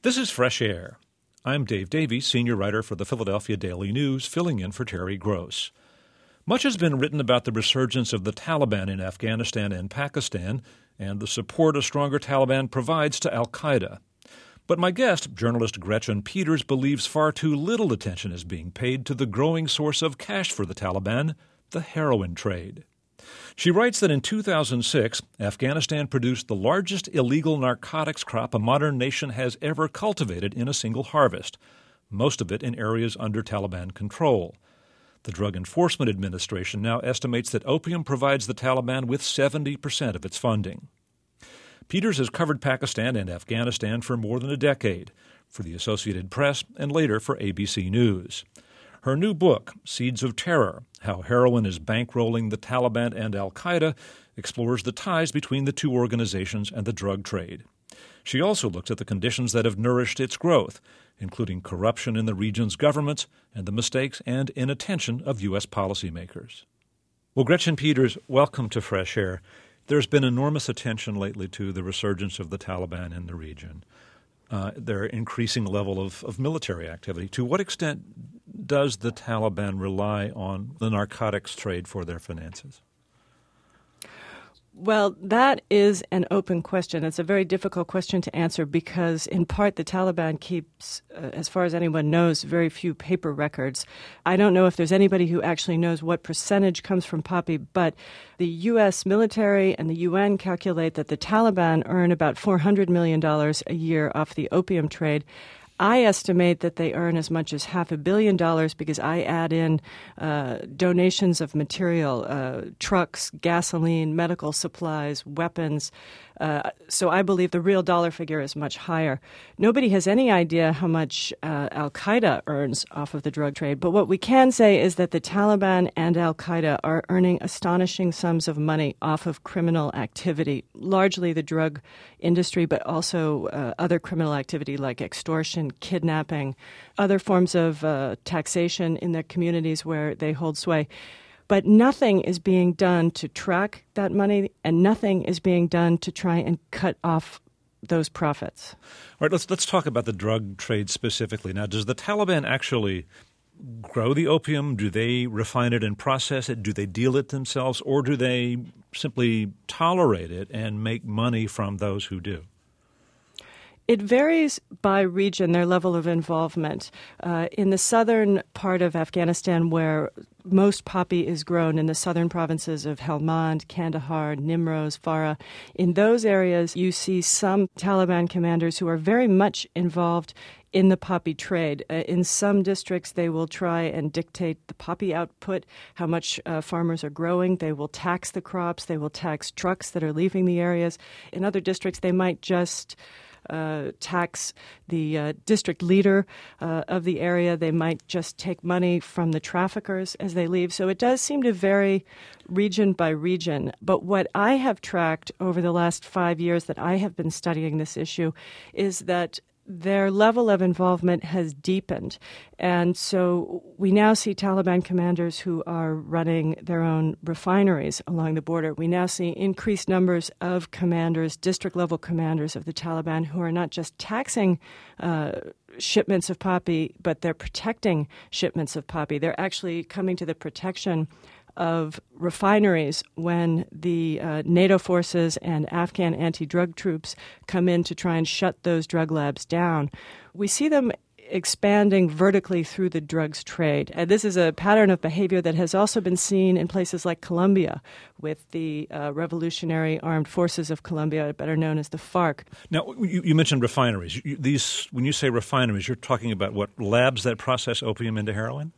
This is Fresh Air. I'm Dave Davies, senior writer for the Philadelphia Daily News, filling in for Terry Gross. Much has been written about the resurgence of the Taliban in Afghanistan and Pakistan and the support a stronger Taliban provides to al-Qaeda. But my guest, journalist Gretchen Peters, believes far too little attention is being paid to the growing source of cash for the Taliban, the heroin trade. She writes that in 2006, Afghanistan produced the largest illegal narcotics crop a modern nation has ever cultivated in a single harvest, most of it in areas under Taliban control. The Drug Enforcement Administration now estimates that opium provides the Taliban with 70% of its funding. Peters has covered Pakistan and Afghanistan for more than a decade, for the Associated Press and later for ABC News. Her new book, Seeds of Terror, How Heroin is Bankrolling the Taliban and al-Qaeda, explores the ties between the two organizations and the drug trade. She also looks at the conditions that have nourished its growth, including corruption in the region's governments and the mistakes and inattention of U.S. policymakers. Well, Gretchen Peters, welcome to Fresh Air. There's been enormous attention lately to the resurgence of the Taliban in the region, their increasing level of military activity. To what extent does the Taliban rely on the narcotics trade for their finances? Well, that is an open question. It's a very difficult question to answer because, in part, the Taliban keeps, as far as anyone knows, very few paper records. I don't know if there's anybody who actually knows what percentage comes from poppy, but the U.S. military and the UN calculate that the Taliban earn about $400 million a year off the opium trade. I estimate that they earn as much as $500 million because I add in donations of material, trucks, gasoline, medical supplies, weapons. So I believe the real dollar figure is much higher. Nobody has any idea how much al-Qaeda earns off of the drug trade. But what we can say is that the Taliban and al-Qaeda are earning astonishing sums of money off of criminal activity, largely the drug industry, but also other criminal activity like extortion, kidnapping, other forms of taxation in the communities where they hold sway. But nothing is being done to track that money, and nothing is being done to try and cut off those profits. All right, let's talk about the drug trade specifically. Now, does the Taliban actually grow the opium? Do they refine it and process it? Do they deal it themselves? Or do they simply tolerate it and make money from those who do? It varies by region, their level of involvement. In the southern part of Afghanistan, where most poppy is grown, in the southern provinces of Helmand, Kandahar, Nimroz, Farah, in those areas you see some Taliban commanders who are very much involved in the poppy trade. In some districts, they will try and dictate the poppy output, how much farmers are growing. They will tax the crops. They will tax trucks that are leaving the areas. In other districts, they might just tax the district leader of the area. They might just take money from the traffickers as they leave. So it does seem to vary region by region. But what I have tracked over the last 5 years that I have been studying this issue is that their level of involvement has deepened. And so we now see Taliban commanders who are running their own refineries along the border. We now see increased numbers of commanders, district-level commanders of the Taliban, who are not just taxing shipments of poppy, but they're protecting shipments of poppy. They're actually coming to the protection of refineries when the NATO forces and Afghan anti-drug troops come in to try and shut those drug labs down. We see them expanding vertically through the drugs trade. And this is a pattern of behavior that has also been seen in places like Colombia with the Revolutionary Armed Forces of Colombia, better known as the FARC. Now, you mentioned refineries. When you say refineries, you're talking about what, labs that process opium into heroin?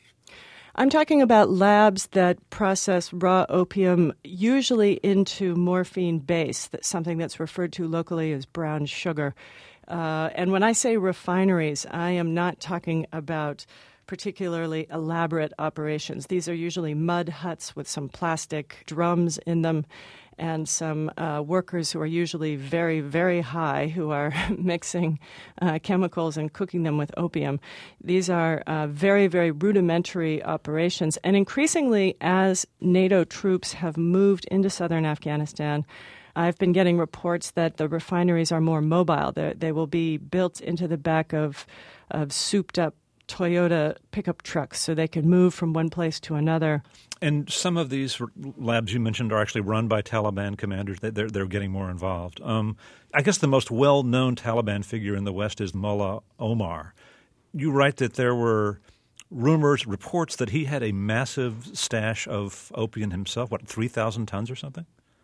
I'm talking about labs that process raw opium, usually into morphine base, that's something that's referred to locally as brown sugar. And when I say refineries, I am not talking about particularly elaborate operations. These are usually mud huts with some plastic drums in them and some workers who are usually very, very high who are mixing chemicals and cooking them with opium. These are very, very rudimentary operations. And increasingly, as NATO troops have moved into southern Afghanistan, I've been getting reports that the refineries are more mobile. They will be built into the back of souped-up Toyota pickup trucks so they can move from one place to another. And some of these labs you mentioned are actually run by Taliban commanders. They're getting more involved. I guess the most well-known Taliban figure in the West is Mullah Omar. You write that there were reports that he had a massive stash of opium himself, 3,000 tons or something?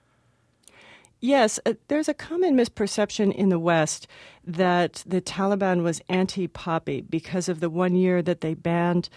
Yes, there's a common misperception in the West that the Taliban was anti-poppy because of the 1 year that they banned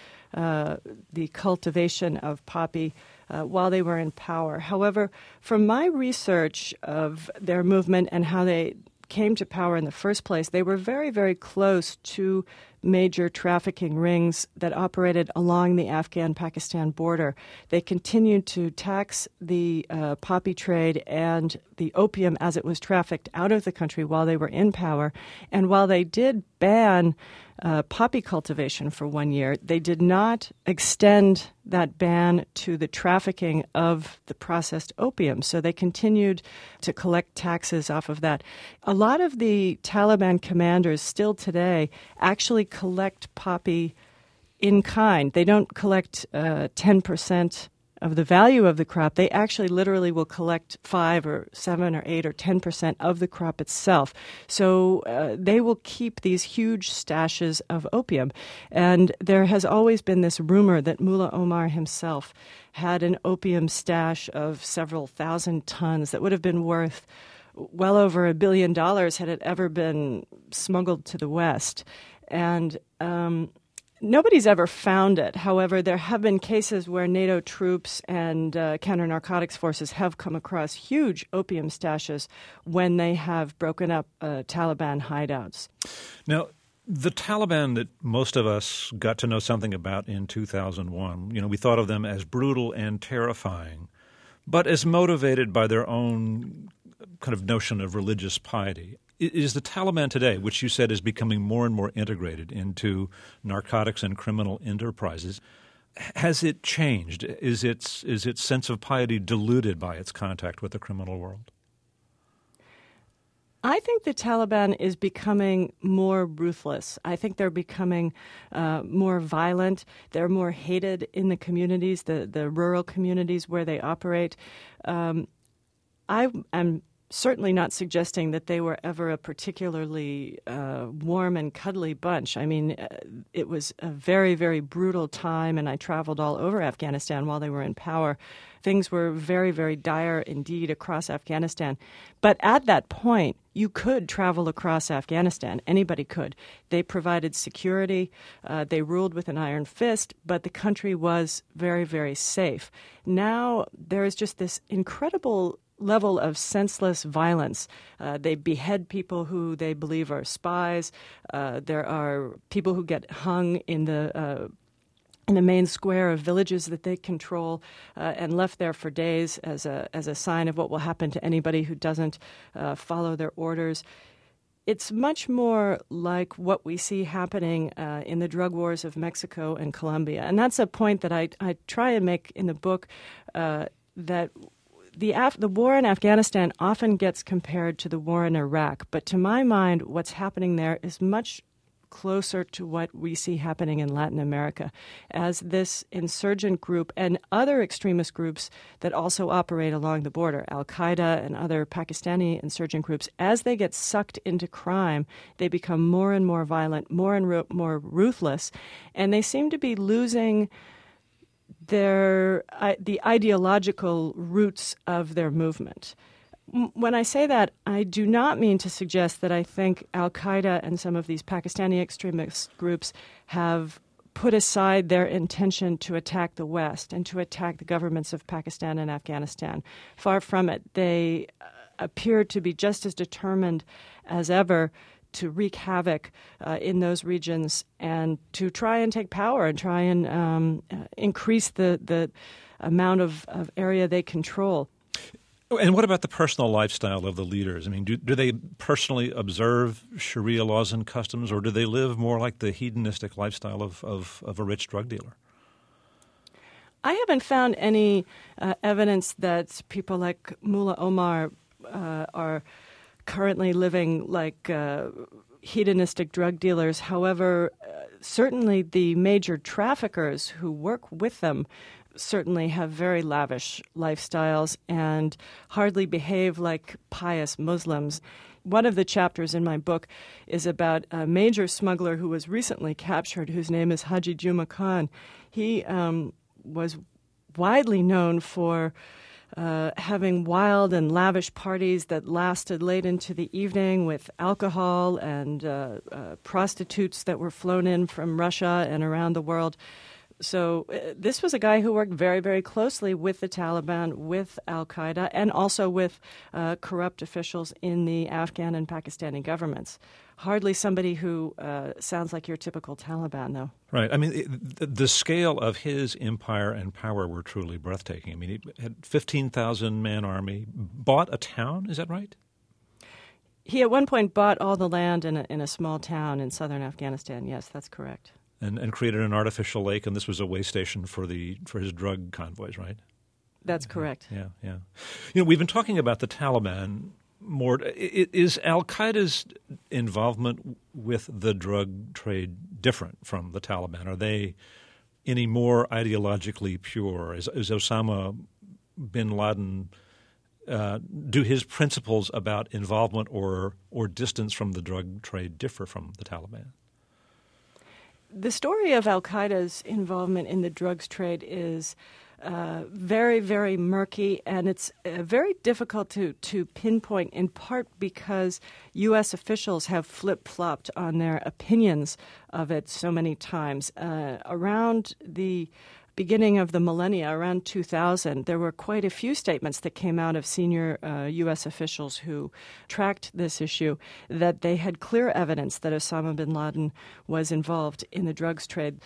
the cultivation of poppy while they were in power. However, from my research of their movement and how they came to power in the first place, they were very, very close to major trafficking rings that operated along the Afghan-Pakistan border. They continued to tax the poppy trade and the opium as it was trafficked out of the country while they were in power. And while they did ban poppy cultivation for 1 year, they did not extend that ban to the trafficking of the processed opium. So they continued to collect taxes off of that. A lot of the Taliban commanders still today actually collect poppy in kind. They don't collect 10% of the value of the crop. They actually literally will collect 5 or 7 or 8 or 10% of the crop itself. So they will keep these huge stashes of opium. And there has always been this rumor that Mullah Omar himself had an opium stash of several thousand tons that would have been worth well over $1 billion had it ever been smuggled to the West. And nobody's ever found it. However, there have been cases where NATO troops and counter-narcotics forces have come across huge opium stashes when they have broken up Taliban hideouts. Now, the Taliban that most of us got to know something about in 2001, we thought of them as brutal and terrifying, but as motivated by their own kind of notion of religious piety. Is the Taliban today, which you said is becoming more and more integrated into narcotics and criminal enterprises, has it changed? Is its sense of piety diluted by its contact with the criminal world? I think the Taliban is becoming more ruthless. I think they're becoming more violent. They're more hated in the communities, the rural communities where they operate. I am certainly not suggesting that they were ever a particularly warm and cuddly bunch. I mean, it was a very, very brutal time, and I traveled all over Afghanistan while they were in power. Things were very, very dire indeed across Afghanistan. But at that point, you could travel across Afghanistan. Anybody could. They provided security. They ruled with an iron fist, but the country was very, very safe. Now there is just this incredible level of senseless violence. They behead people who they believe are spies. There are people who get hung in the main square of villages that they control and left there for days as a sign of what will happen to anybody who doesn't follow their orders. It's much more like what we see happening in the drug wars of Mexico and Colombia. And that's a point that I try and make in the book, that the war in Afghanistan often gets compared to the war in Iraq. But to my mind, what's happening there is much closer to what we see happening in Latin America, as this insurgent group and other extremist groups that also operate along the border, Al-Qaeda and other Pakistani insurgent groups, as they get sucked into crime, they become more and more violent, more and more ruthless, and they seem to be losing the ideological roots of their movement. When I say that, I do not mean to suggest that I think Al-Qaeda and some of these Pakistani extremist groups have put aside their intention to attack the West and to attack the governments of Pakistan and Afghanistan. Far from it. They appear to be just as determined as ever to wreak havoc in those regions and to try and take power and try and increase the amount of area they control. And what about the personal lifestyle of the leaders? I mean, do they personally observe Sharia laws and customs, or do they live more like the hedonistic lifestyle of a rich drug dealer? I haven't found any evidence that people like Mullah Omar are currently living like hedonistic drug dealers. However, certainly the major traffickers who work with them certainly have very lavish lifestyles and hardly behave like pious Muslims. One of the chapters in my book is about a major smuggler who was recently captured, whose name is Haji Juma Khan. He was widely known for having wild and lavish parties that lasted late into the evening with alcohol and prostitutes that were flown in from Russia and around the world. So this was a guy who worked very, very closely with the Taliban, with al-Qaeda, and also with corrupt officials in the Afghan and Pakistani governments. Hardly somebody who sounds like your typical Taliban, though. Right. I mean, the scale of his empire and power were truly breathtaking. I mean, he had 15,000-man army, bought a town, is that right? He at one point bought all the land in a small town in southern Afghanistan. Yes, that's correct. And created an artificial lake, and this was a way station for his drug convoys, right? That's correct. Yeah. You know, we've been talking about the Taliban more. Is al-Qaeda's involvement with the drug trade different from the Taliban? Are they any more ideologically pure? Is Osama bin Laden, do his principles about involvement or distance from the drug trade differ from the Taliban? The story of al-Qaeda's involvement in the drugs trade is very, very murky, and it's very difficult to pinpoint, in part because U.S. officials have flip-flopped on their opinions of it so many times. Around the beginning of the millennia, around 2000, there were quite a few statements that came out of senior U.S. officials who tracked this issue that they had clear evidence that Osama bin Laden was involved in the drugs trade.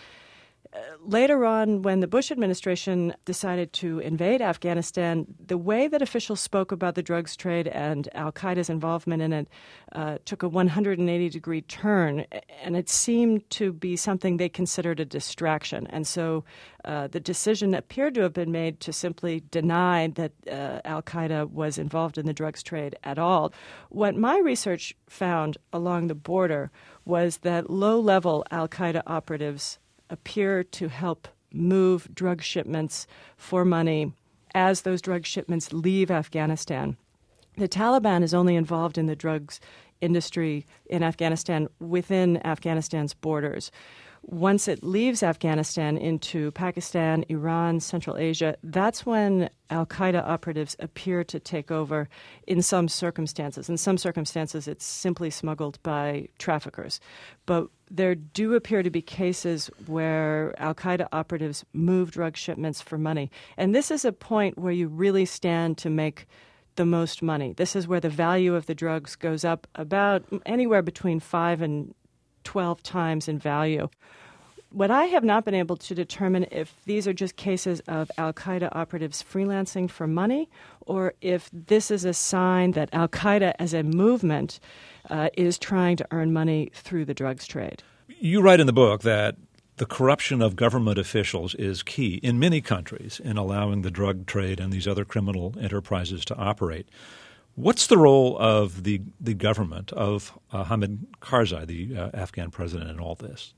Later on, when the Bush administration decided to invade Afghanistan, the way that officials spoke about the drugs trade and al-Qaeda's involvement in it took a 180-degree turn, and it seemed to be something they considered a distraction. And so the decision appeared to have been made to simply deny that al-Qaeda was involved in the drugs trade at all. What my research found along the border was that low-level al-Qaeda operatives appear to help move drug shipments for money as those drug shipments leave Afghanistan. The Taliban is only involved in the drugs industry in Afghanistan within Afghanistan's borders. Once it leaves Afghanistan into Pakistan, Iran, Central Asia, that's when al-Qaeda operatives appear to take over in some circumstances. In some circumstances, it's simply smuggled by traffickers. But there do appear to be cases where al-Qaeda operatives move drug shipments for money. And this is a point where you really stand to make the most money. This is where the value of the drugs goes up about anywhere between 5 and 12 times in value. What I have not been able to determine if these are just cases of al-Qaeda operatives freelancing for money or if this is a sign that al-Qaeda as a movement is trying to earn money through the drugs trade. You write in the book that the corruption of government officials is key in many countries in allowing the drug trade and these other criminal enterprises to operate. What's the role of the government, of Hamid Karzai, the Afghan president, in all this?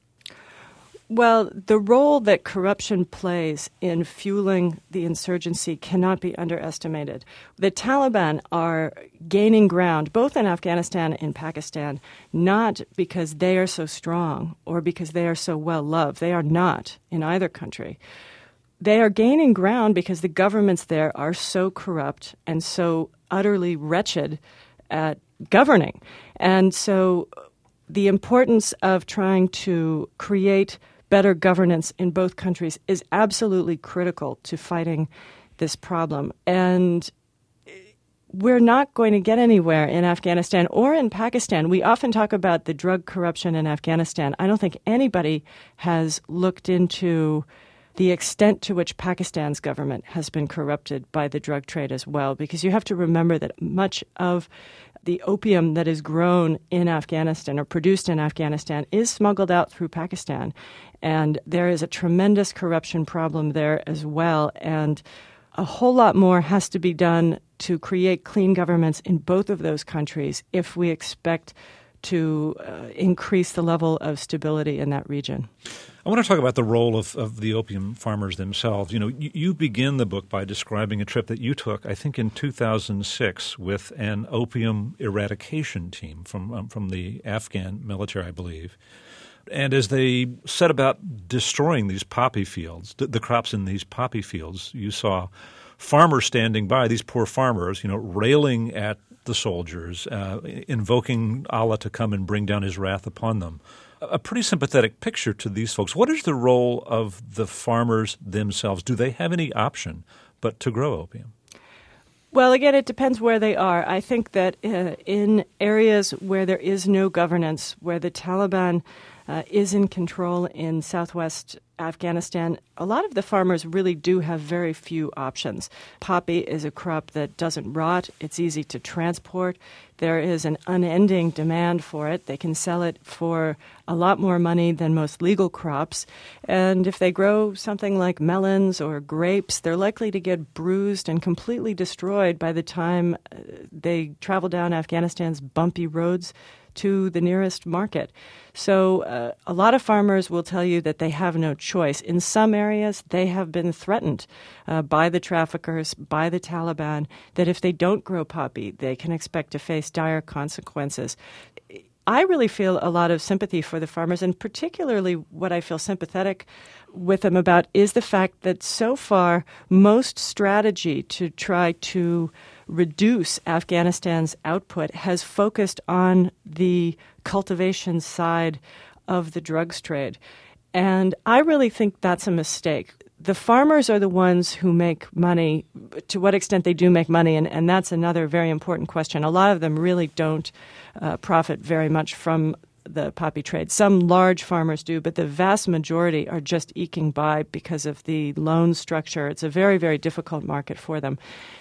Well, the role that corruption plays in fueling the insurgency cannot be underestimated. The Taliban are gaining ground, both in Afghanistan and Pakistan, not because they are so strong or because they are so well loved. They are not in either country. They are gaining ground because the governments there are so corrupt and so utterly wretched at governing. And so the importance of trying to create better governance in both countries is absolutely critical to fighting this problem. And we're not going to get anywhere in Afghanistan or in Pakistan. We often talk about the drug corruption in Afghanistan. I don't think anybody has looked into the extent to which Pakistan's government has been corrupted by the drug trade as well, because you have to remember that much of the opium that is grown in Afghanistan or produced in Afghanistan is smuggled out through Pakistan. And there is a tremendous corruption problem there as well. And a whole lot more has to be done to create clean governments in both of those countries if we expect to increase the level of stability in that region. I want to talk about the role of the opium farmers themselves. You know, you begin the book by describing a trip that you took, I think, in 2006 with an opium eradication team from the Afghan military, I believe. And as they set about destroying these poppy fields, the crops in these poppy fields, you saw farmers standing by, these poor farmers, you know, railing at the soldiers, invoking Allah to come and bring down his wrath upon them. A pretty sympathetic picture to these folks. What is the role of the farmers themselves? Do they have any option but to grow opium? Well, again, it depends where they are. I think that in areas where there is no governance, where the Taliban is in control in southwest Afghanistan, a lot of the farmers really do have very few options. Poppy is a crop that doesn't rot. It's easy to transport. There is an unending demand for it. They can sell it for a lot more money than most legal crops. And if they grow something like melons or grapes, they're likely to get bruised and completely destroyed by the time they travel down Afghanistan's bumpy roads to the nearest market. So a lot of farmers will tell you that they have no choice. In some areas, they have been threatened by the traffickers, by the Taliban, that if they don't grow poppy, they can expect to face dire consequences. I really feel a lot of sympathy for the farmers, and particularly what I feel sympathetic with them about is the fact that so far most strategy to try to reduce Afghanistan's output has focused on the cultivation side of the drugs trade. And I really think that's a mistake. The farmers are the ones who make money. To what extent they do make money, and that's another very important question. A lot of them really don't profit very much from the poppy trade. Some large farmers do, but the vast majority are just eking by because of the loan structure. It's a very, very difficult market for them.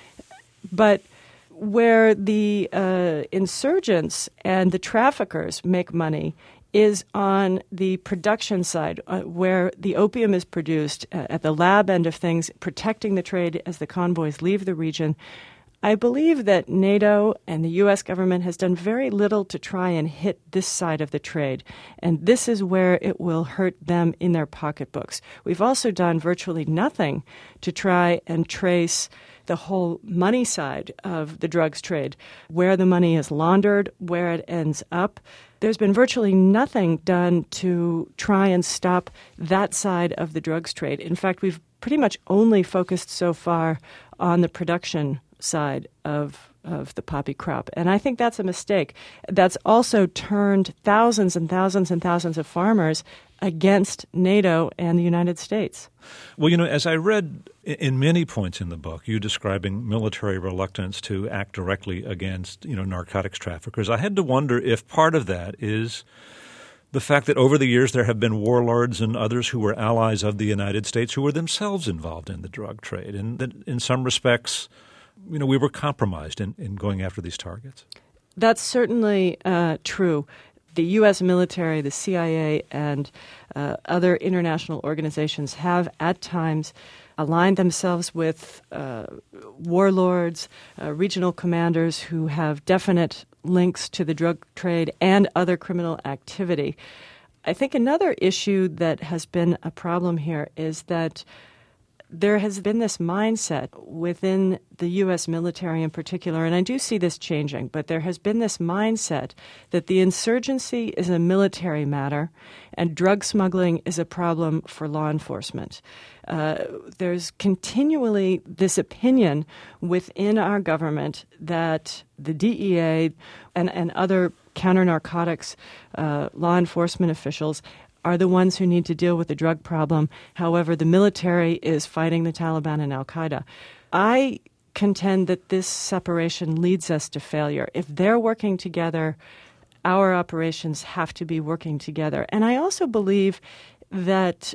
But where the insurgents and the traffickers make money is on the production side, where the opium is produced at the lab end of things, protecting the trade as the convoys leave the region. I believe that NATO and the U.S. government has done very little to try and hit this side of the trade, and this is where it will hurt them in their pocketbooks. We've also done virtually nothing to try and trace the whole money side of the drugs trade, where the money is laundered, where it ends up. There's been virtually nothing done to try and stop that side of the drugs trade. In fact, we've pretty much only focused so far on the production side of the poppy crop. And I think that's a mistake. That's also turned thousands and thousands and thousands of farmers against NATO and the United States. Well, you know, as I read in many points in the book, you describing military reluctance to act directly against, you know, narcotics traffickers, I had to wonder if part of that is the fact that over the years there have been warlords and others who were allies of the United States who were themselves involved in the drug trade. And that in some respects, you know, we were compromised in going after these targets. That's certainly true. The U.S. military, the CIA, and other international organizations have at times aligned themselves with warlords, regional commanders who have definite links to the drug trade and other criminal activity. I think another issue that has been a problem here is that there has been this mindset within the U.S. military in particular, and I do see this changing, but there has been this mindset that the insurgency is a military matter and drug smuggling is a problem for law enforcement. There's continually this opinion within our government that the DEA and other counter-narcotics law enforcement officials are the ones who need to deal with the drug problem. However, the military is fighting the Taliban and al-Qaeda. I contend that this separation leads us to failure. If they're working together, our operations have to be working together. And I also believe that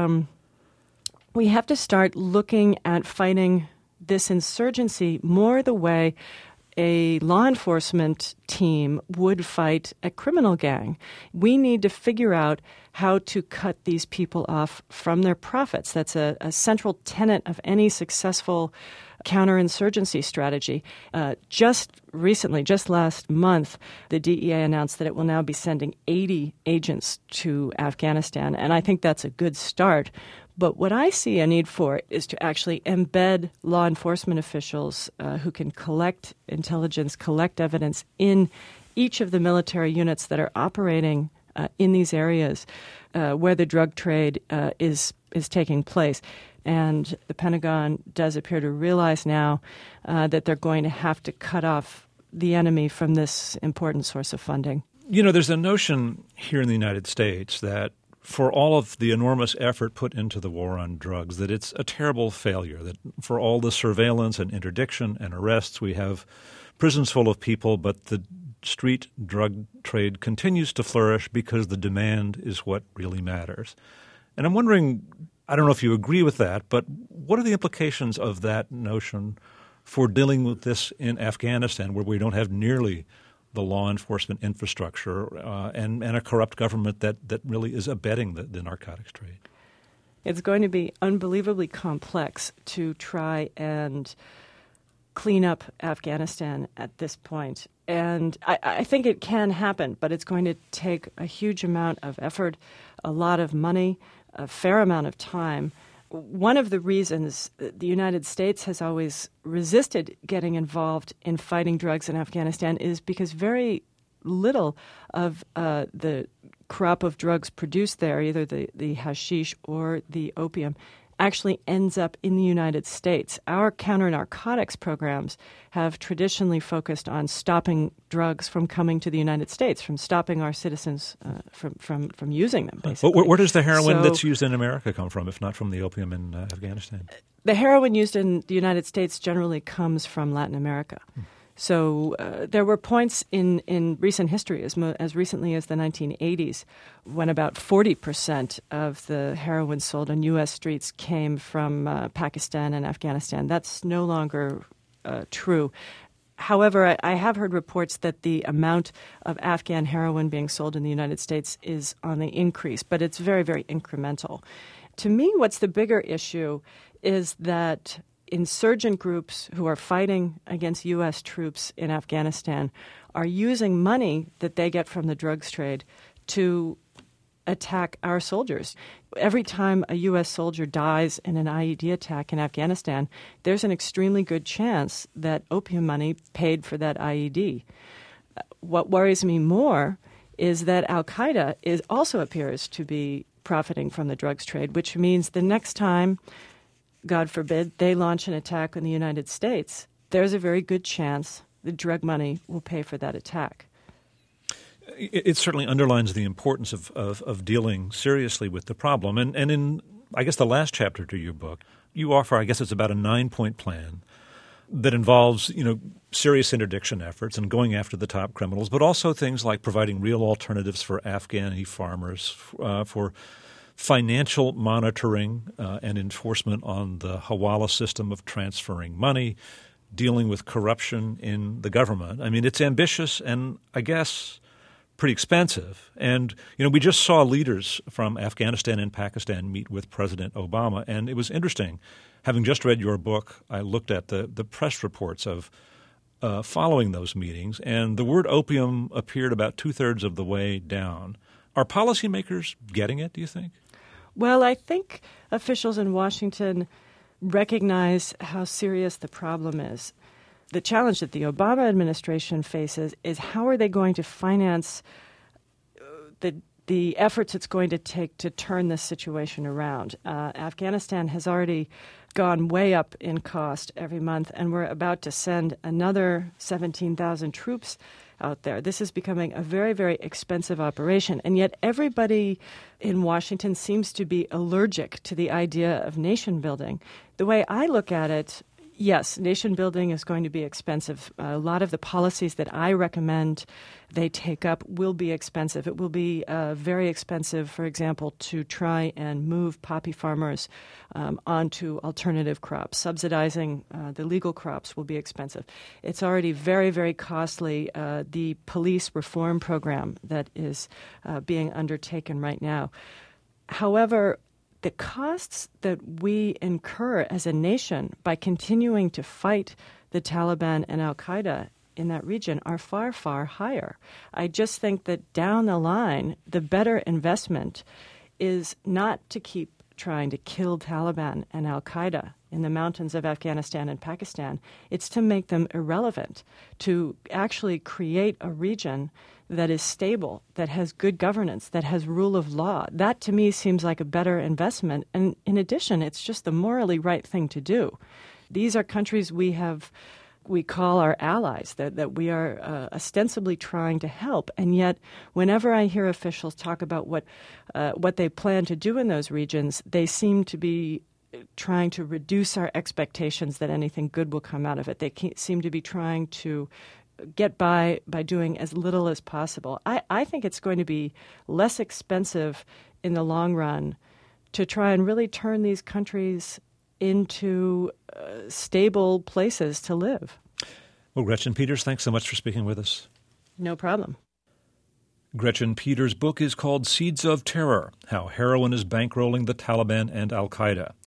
we have to start looking at fighting this insurgency more the way a law enforcement team would fight a criminal gang. We need to figure out how to cut these people off from their profits. That's a central tenet of any successful counterinsurgency strategy. Just recently, just last month, the DEA announced that it will now be sending 80 agents to Afghanistan, and I think that's a good start. But what I see a need for is to actually embed law enforcement officials who can collect intelligence, collect evidence in each of the military units that are operating in these areas where the drug trade is taking place. And the Pentagon does appear to realize now that they're going to have to cut off the enemy from this important source of funding. You know, there's a notion here in the United States that for all of the enormous effort put into the war on drugs, that it's a terrible failure, that for all the surveillance and interdiction and arrests, we have prisons full of people, but the street drug trade continues to flourish because the demand is what really matters. And I'm wondering, I don't know if you agree with that, but what are the implications of that notion for dealing with this in Afghanistan, where we don't have nearly the law enforcement infrastructure and a corrupt government that really is abetting the narcotics trade? It's going to be unbelievably complex to try and clean up Afghanistan at this point. And I think it can happen, but it's going to take a huge amount of effort, a lot of money, a fair amount of time. One of the reasons the United States has always resisted getting involved in fighting drugs in Afghanistan is because very little of the crop of drugs produced there, either the hashish or the opium, actually ends up in the United States. Our counter-narcotics programs have traditionally focused on stopping drugs from coming to the United States, from stopping our citizens from using them, basically. Where does the heroin that's used in America come from, if not from the opium in Afghanistan? The heroin used in the United States generally comes from Latin America. So there were points in recent history, as recently as the 1980s, when about 40% of the heroin sold on U.S. streets came from Pakistan and Afghanistan. That's no longer true. However, I have heard reports that the amount of Afghan heroin being sold in the United States is on the increase, but it's very, very incremental. To me, what's the bigger issue is that insurgent groups who are fighting against U.S. troops in Afghanistan are using money that they get from the drugs trade to attack our soldiers. Every time a U.S. soldier dies in an IED attack in Afghanistan, there's an extremely good chance that opium money paid for that IED. What worries me more is that al-Qaeda also appears to be profiting from the drugs trade, which means the next time, God forbid, they launch an attack on the United States, there's a very good chance the drug money will pay for that attack. It certainly underlines the importance of dealing seriously with the problem. And in, I guess, the last chapter to your book, you offer, I guess it's about a 9-point plan that involves, serious interdiction efforts and going after the top criminals, but also things like providing real alternatives for Afghani farmers, for financial monitoring and enforcement on the Hawala system of transferring money, dealing with corruption in the government. I mean, it's ambitious and, I guess, pretty expensive. And, we just saw leaders from Afghanistan and Pakistan meet with President Obama, and it was interesting. Having just read your book, I looked at the press reports of following those meetings, and the word opium appeared about 2/3 of the way down. Are policymakers getting it, do you think? Well, I think officials in Washington recognize how serious the problem is. The challenge that the Obama administration faces is how are they going to finance the efforts it's going to take to turn this situation around. Afghanistan has already gone way up in cost every month, and we're about to send another 17,000 troops out there. This is becoming a very, very expensive operation, and yet everybody in Washington seems to be allergic to the idea of nation building. The way I look at it, Yes, nation building is going to be expensive. A lot of the policies that I recommend they take up will be expensive. It will be very expensive, for example, to try and move poppy farmers onto alternative crops. Subsidizing the legal crops will be expensive. It's already very, very costly, the police reform program that is being undertaken right now. However, the costs that we incur as a nation by continuing to fight the Taliban and al-Qaeda in that region are far, far higher. I just think that down the line, the better investment is not to keep trying to kill Taliban and al-Qaeda in the mountains of Afghanistan and Pakistan. It's to make them irrelevant, to actually create a region that is stable, that has good governance, that has rule of law. That, to me, seems like a better investment. And in addition, it's just the morally right thing to do. These are countries we call our allies, that we are ostensibly trying to help. And yet, whenever I hear officials talk about what they plan to do in those regions, they seem to be trying to reduce our expectations that anything good will come out of it. They seem to be trying to get by doing as little as possible. I think it's going to be less expensive in the long run to try and really turn these countries into stable places to live. Well, Gretchen Peters, thanks so much for speaking with us. No problem. Gretchen Peters' book is called Seeds of Terror: How Heroin is Bankrolling the Taliban and al-Qaeda.